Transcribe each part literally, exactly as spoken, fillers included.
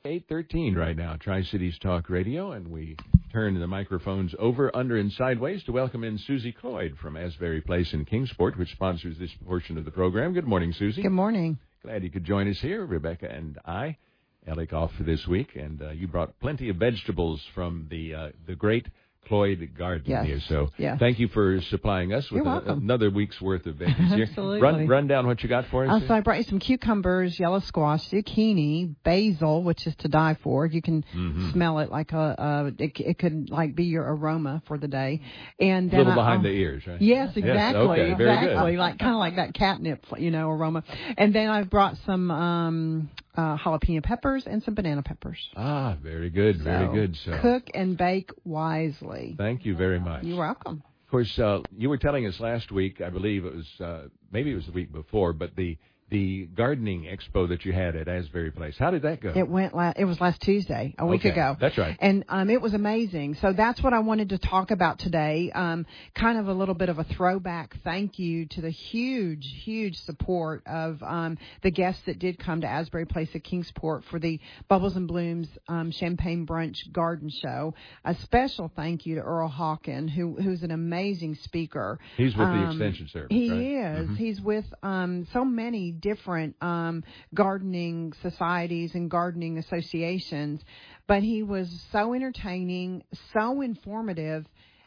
eight thirteen right now, Tri-Cities Talk Radio, and we turn the microphones over, under, and sideways to welcome in Susie Cloyd from Asbury Place in Kingsport, which sponsors this portion of the program. Good morning, Susie. Good morning. Glad you could join us here, Rebecca and I. Alec off for this week, and uh, you brought plenty of vegetables from the uh, the great Cloyd Garden yes. here. So yes. thank you for supplying us with a, another week's worth of veggies here. Absolutely. Run, run down what you got for us. Uh, so I brought you some cucumbers, yellow squash, zucchini, basil, which is to die for. You can mm-hmm. smell it like a, a it, it could like be your aroma for the day. And then a little I, behind uh, the ears, right? Yes, exactly. Yes, okay, very exactly. good. Like kind of like that catnip, you know, aroma. And then I brought some um, uh, jalapeno peppers and some banana peppers. Ah, very good, very so, good. So cook and bake wisely. Thank you very much. You're welcome. Of course, uh, you were telling us last week, I believe it was, uh, maybe it was the week before, but the the gardening expo that you had at Asbury Place. How did that go? It went. La- it was last Tuesday, a week okay, ago. That's right. And um, it was amazing. So that's what I wanted to talk about today. Um, kind of a little bit of a throwback thank you to the huge, huge support of um, the guests that did come to Asbury Place at Kingsport for the Bubbles and Blooms um, Champagne Brunch Garden Show. A special thank you to Earl Hawken, who who's an amazing speaker. He's with um, the Extension Service. He right? is. Mm-hmm. He's with um, so many different um, gardening societies and gardening associations, but he was so entertaining, so informative,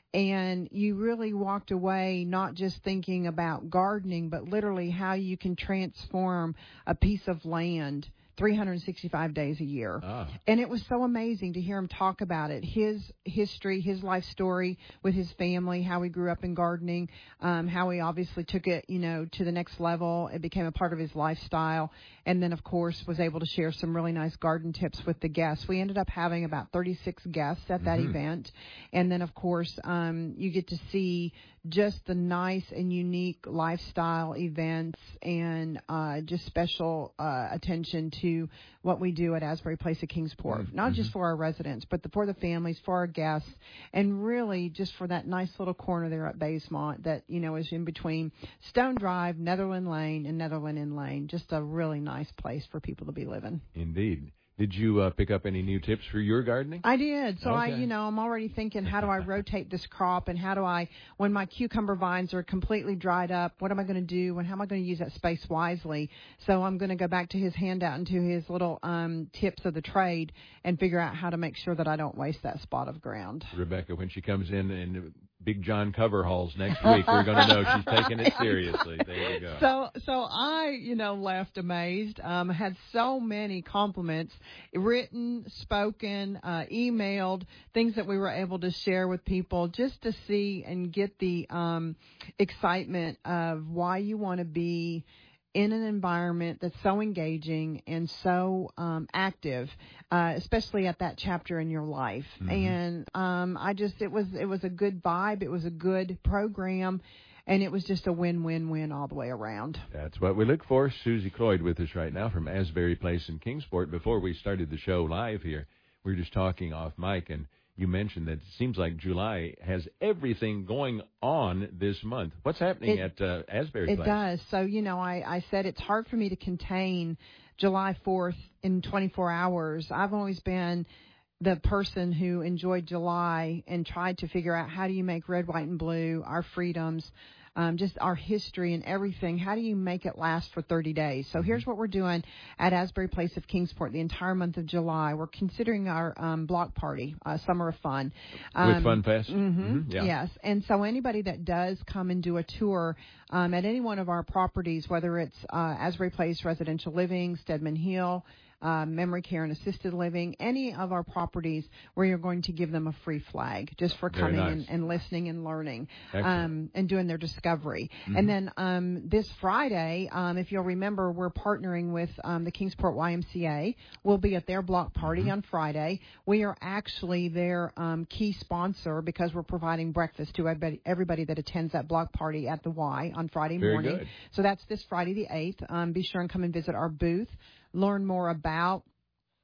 and you really walked away not just thinking about gardening, but literally how you can transform a piece of land three hundred sixty-five days a year. Ah. And it was so amazing to hear him talk about it, his history, his life story with his family, how he grew up in gardening, um, how he obviously took it, you know, to the next level. It became a part of his lifestyle. And then, of course, was able to share some really nice garden tips with the guests. We ended up having about thirty-six guests at that mm-hmm. event. And then, of course, um, you get to see just the nice and unique lifestyle events and uh, just special uh, attention to what we do at Asbury Place at Kingsport, mm-hmm. not just for our residents, but the, for the families, for our guests, and really just for that nice little corner there at Basemont that, you know, is in between Stone Drive, Netherland Lane, and Netherland Inn Lane. Just a really nice place for people to be living. Indeed. Did you uh, pick up any new tips for your gardening? I did. So, okay. I, you know, I'm already thinking, how do I rotate this crop, and how do I, when my cucumber vines are completely dried up, what am I going to do, and how am I going to use that space wisely? So I'm going to go back to his handout and to his little um, tips of the trade and figure out how to make sure that I don't waste that spot of ground. Rebecca, when she comes in in Big John coveralls next week, we're going to know she's taking it seriously. There you go. So, so I, you know, left amazed. Um, had so many compliments, written, spoken, uh, emailed, things that we were able to share with people just to see and get the um, excitement of why you want to be in an environment that's so engaging and so um, active, uh, especially at that chapter in your life. Mm-hmm. And um, I just, it was, it was a good vibe. It was a good program. And it was just a win-win-win all the way around. That's what we look for. Susie Cloyd with us right now from Asbury Place in Kingsport. Before we started the show live here, we were just talking off mic, and you mentioned that it seems like July has everything going on this month. What's happening it, at uh, Asbury Place? It does. So, you know, I, I said it's hard for me to contain July fourth in twenty-four hours. I've always been the person who enjoyed July and tried to figure out how do you make red, white, and blue, our freedoms, um, just our history and everything. How do you make it last for thirty days? So here's what we're doing at Asbury Place of Kingsport the entire month of July. We're considering our um, block party, uh, Summer of Fun. Um, With Fun Fest? Mm-hmm, mm-hmm, yeah. Yes. And so anybody that does come and do a tour um, at any one of our properties, whether it's uh, Asbury Place Residential Living, Stedman Hill, Uh, memory care and assisted living, any of our properties where you're going to give them a free flag just for Very coming nice. and, and listening and learning um, and doing their discovery. Mm-hmm. And then um, this Friday, um, if you'll remember, we're partnering with um, the Kingsport Y M C A. We'll be at their block party mm-hmm. on Friday. We are actually their um, key sponsor because we're providing breakfast to everybody, everybody that attends that block party at the Y on Friday Very morning. Good. So that's this Friday the eighth. Um, be sure and come and visit our booth. Learn more about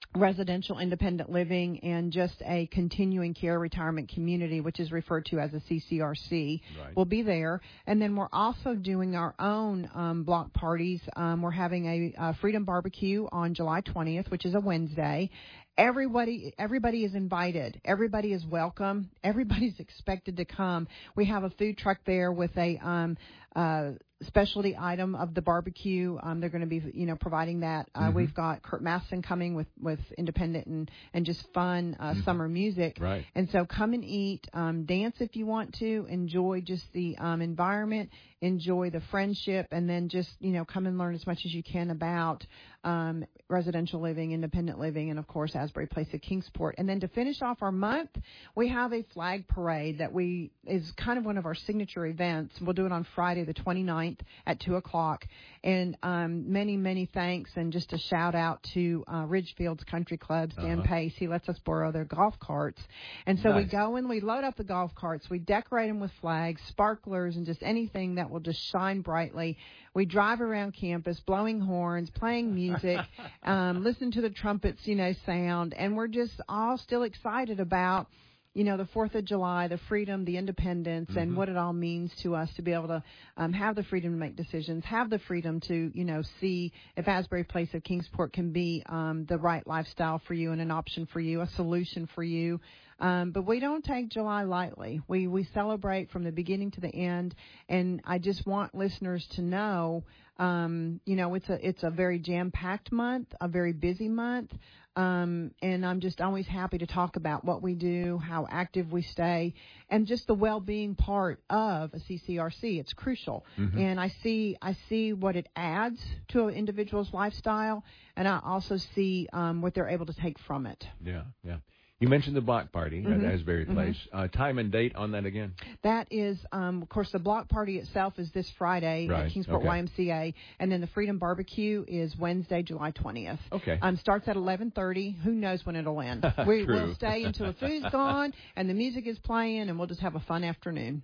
residential independent living and just a continuing care retirement community, which is referred to as a C C R C. Right. We'll be there. And then we're also doing our own um, block parties. Um, we're having a, a Freedom Barbecue on July twentieth, which is a Wednesday. Everybody, everybody is invited. Everybody is welcome. Everybody's expected to come. We have a food truck there with a um, uh, specialty item of the barbecue. Um, they're going to be, you know, providing that. Uh, mm-hmm. We've got Kurt Masson coming with, with independent and, and just fun uh, mm-hmm. summer music. Right. And so come and eat, um, dance if you want to, enjoy just the um, environment, enjoy the friendship, and then just, you know, come and learn as much as you can about um, residential living, independent living, and, of course, Asbury Place at Kingsport. And then to finish off our month, we have a flag parade that we is kind of one of our signature events. We'll do it on Friday the twenty-ninth at two o'clock. And um, many, many thanks and just a shout-out to uh, Ridgefields Country Club, Stan uh-huh. Pace. He lets us borrow their golf carts. And so nice. we go and we load up the golf carts. We decorate them with flags, sparklers, and just anything that will just shine brightly. We drive around campus blowing horns, playing music, um, listen to the trumpets, you know, sound. And we're just all still excited about, you know, the fourth of July, the freedom, the independence, mm-hmm. and what it all means to us to be able to um, have the freedom to make decisions, have the freedom to, you know, see if Asbury Place of Kingsport can be um, the right lifestyle for you and an option for you, a solution for you. Um, but we don't take July lightly. We we celebrate from the beginning to the end, and I just want listeners to know, um, you know, it's a it's a very jam-packed month, a very busy month. Um, and I'm just always happy to talk about what we do, how active we stay, and just the well-being part of a C C R C. It's crucial. Mm-hmm. And I see I see what it adds to an individual's lifestyle, and I also see um, what they're able to take from it. Yeah, yeah. You mentioned the block party mm-hmm. at Asbury Place. Mm-hmm. Uh, time and date on that again? That is, um, of course, the block party itself is this Friday right. at Kingsport okay. Y M C A, and then the Freedom Barbecue is Wednesday, July twentieth. Okay. Um, starts at eleven thirty. Who knows when it'll end? We True. will stay until the food's gone and the music is playing, and we'll just have a fun afternoon.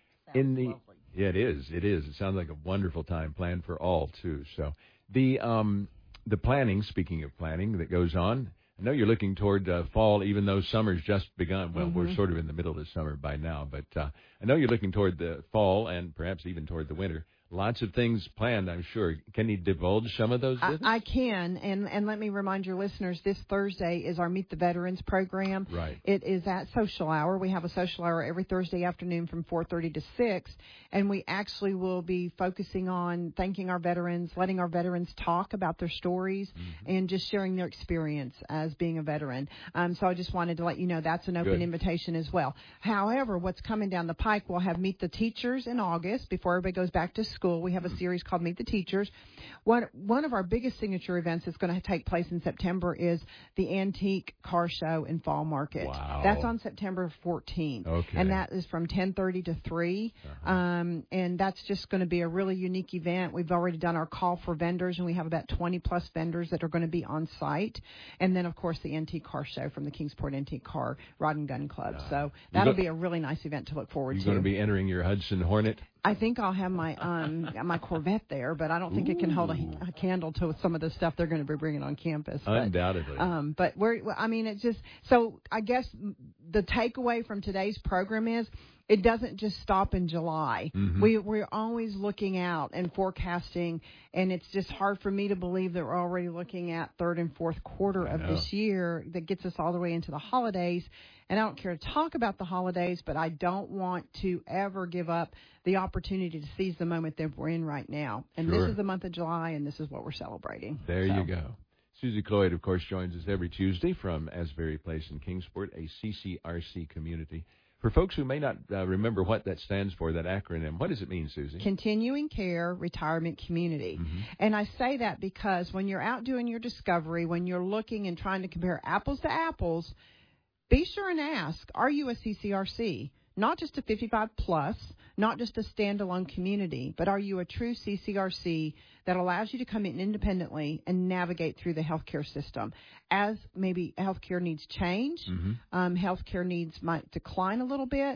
In the yeah, it is. It is. It sounds like a wonderful time planned for all too. So the um, the planning. Speaking of planning, that goes on. I know you're looking toward uh, fall, even though summer's just begun. Well, mm-hmm. we're sort of in the middle of summer by now, but uh, I know you're looking toward the fall and perhaps even toward the winter. Lots of things planned, I'm sure. Can you divulge some of those? I, I can, and, and let me remind your listeners, this Thursday is our Meet the Veterans program. Right. It is at Social Hour. We have a social hour every Thursday afternoon from four thirty to six, and we actually will be focusing on thanking our veterans, letting our veterans talk about their stories, mm-hmm. and just sharing their experience as being a veteran. Um, so I just wanted to let you know that's an open Good. invitation as well. However, what's coming down the pike, we'll have Meet the Teachers in August before everybody goes back to school. School. We have a series called Meet the Teachers. One, one of our biggest signature events that's going to take place in September is the Antique Car Show in Fall Market. Wow. That's on September fourteenth. Okay. And that is from ten thirty to three. Uh-huh. Um, and that's just going to be a really unique event. We've already done our call for vendors, and we have about twenty plus vendors that are going to be on site. And then, of course, the Antique Car Show from the Kingsport Antique Car Rod and Gun Club. Uh, so that'll go- be a really nice event to look forward you're to. You're going to be entering your Hudson Hornet? I think I'll have my um my Corvette there, but I don't think Ooh. It can hold a, a candle to some of the stuff they're going to be bringing on campus. But, Undoubtedly. Um, but we're I mean it's just so I guess the takeaway from today's program is it doesn't just stop in July. Mm-hmm. We we're always looking out and forecasting, and it's just hard for me to believe that we're already looking at third and fourth quarter of this year that gets us all the way into the holidays. And I don't care to talk about the holidays, but I don't want to ever give up the opportunity to seize the moment that we're in right now. And sure. this is the month of July, and this is what we're celebrating. There so. you go. Susie Cloyd, of course, joins us every Tuesday from Asbury Place in Kingsport, a C C R C community. For folks who may not uh, remember what that stands for, that acronym, what does it mean, Susie? Continuing Care Retirement Community. Mm-hmm. And I say that because when you're out doing your discovery, when you're looking and trying to compare apples to apples, be sure and ask, are you a C C R C? Not just a fifty-five plus, not just a standalone community, but are you a true C C R C that allows you to come in independently and navigate through the healthcare system? As maybe healthcare needs change, mm-hmm. um, healthcare needs might decline a little bit,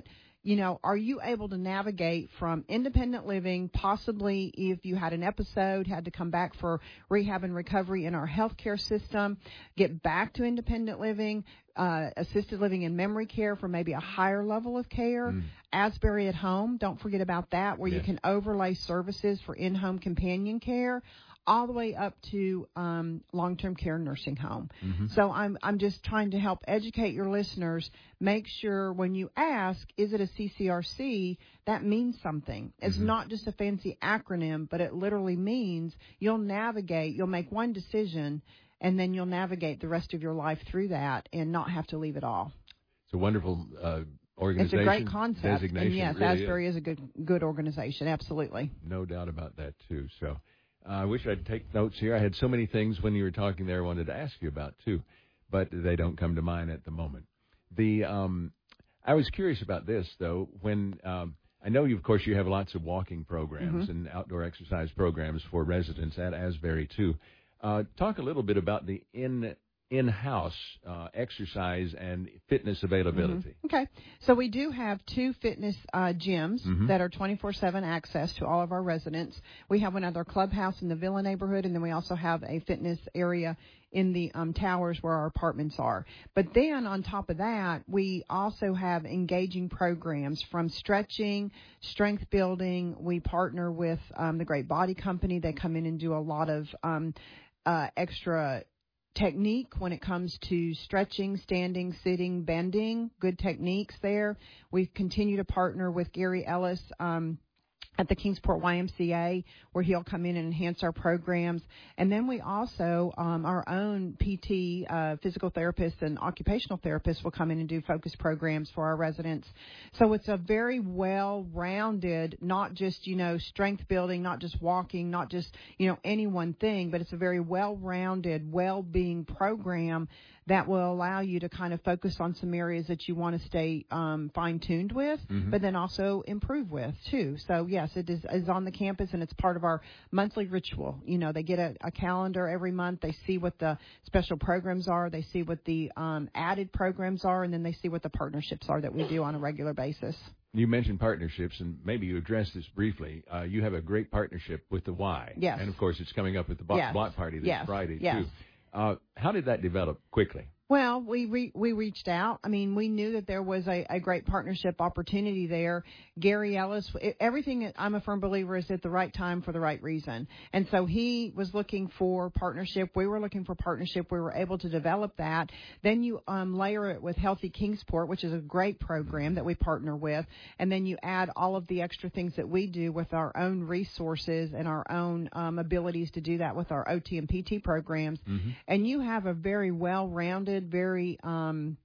you know, are you able to navigate from independent living, possibly if you had an episode, had to come back for rehab and recovery in our healthcare system, get back to independent living, uh, assisted living and memory care for maybe a higher level of care, mm. Asbury at Home, don't forget about that, where yes. you can overlay services for in-home companion care, all the way up to um, long-term care nursing home. Mm-hmm. So I'm I'm just trying to help educate your listeners. Make sure when you ask, is it a C C R C, that means something. It's mm-hmm. not just a fancy acronym, but it literally means you'll navigate, you'll make one decision, and then you'll navigate the rest of your life through that and not have to leave it all. It's a wonderful uh, organization. It's a great concept. And yes, really Asbury is. is a good good organization, absolutely. No doubt about that, too. So uh, I wish I'd take notes here. I had so many things when you were talking there I wanted to ask you about, too, but they don't come to mind at the moment. The um, I was curious about this, though, when um, I know, you, of course, you have lots of walking programs mm-hmm. and outdoor exercise programs for residents at Asbury, too. Uh, talk a little bit about the in in-house uh, exercise and fitness availability. Mm-hmm. Okay. So we do have two fitness uh, gyms mm-hmm. that are twenty-four seven access to all of our residents. We have another clubhouse in the Villa neighborhood, and then we also have a fitness area in the um, towers where our apartments are. But then on top of that, we also have engaging programs from stretching, strength building. We partner with um, the Great Body Company. They come in and do a lot of um, uh, extra technique when it comes to stretching, standing, sitting, bending, good techniques there. We continue to partner with Gary Ellis um, at the Kingsport Y M C A, where he'll come in and enhance our programs. And then we also, um, our own P T, uh, physical therapists and occupational therapists will come in and do focus programs for our residents. So it's a very well-rounded, not just, you know, strength building, not just walking, not just, you know, any one thing, but it's a very well-rounded, well-being program that will allow you to kind of focus on some areas that you want to stay um, fine-tuned with, mm-hmm. but then also improve with, too. So, yes, it is, is on the campus, and it's part of our monthly ritual. You know, they get a, a calendar every month. They see what the special programs are. They see what the um, added programs are, and then they see what the partnerships are that we do on a regular basis. You mentioned partnerships, and maybe you addressed this briefly. Uh, you have a great partnership with the Y. Yes. And, of course, it's coming up with the block, yes. block party this yes. Friday, yes. too. Uh, how did that develop quickly? Well, we re- we reached out. I mean, we knew that there was a, a great partnership opportunity there. Gary Ellis, it, everything, I'm a firm believer, is at the right time for the right reason. And so he was looking for partnership. We were looking for partnership. We were able to develop that. Then you um, layer it with Healthy Kingsport, which is a great program that we partner with. And then you add all of the extra things that we do with our own resources and our own um, abilities to do that with our O T and P T programs. Mm-hmm. And you have a very well-rounded, very um,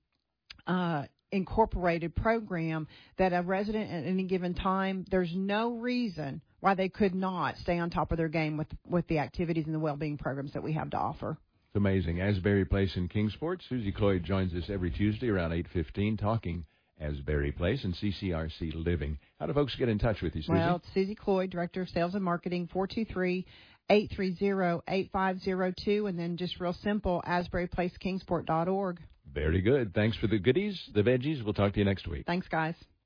uh, incorporated program that a resident at any given time, there's no reason why they could not stay on top of their game with with the activities and the well-being programs that we have to offer. It's amazing. Asbury Place in Kingsport. Susie Cloyd joins us every Tuesday around eight fifteen talking Asbury Place and C C R C Living. How do folks get in touch with you, Susie? Well, it's Susie Cloyd, Director of Sales and Marketing, four two three, eight three zero, eight five zero two, and then just real simple, asbury place kingsport dot org. Very good. Thanks for the goodies, the veggies. We'll talk to you next week. Thanks, guys.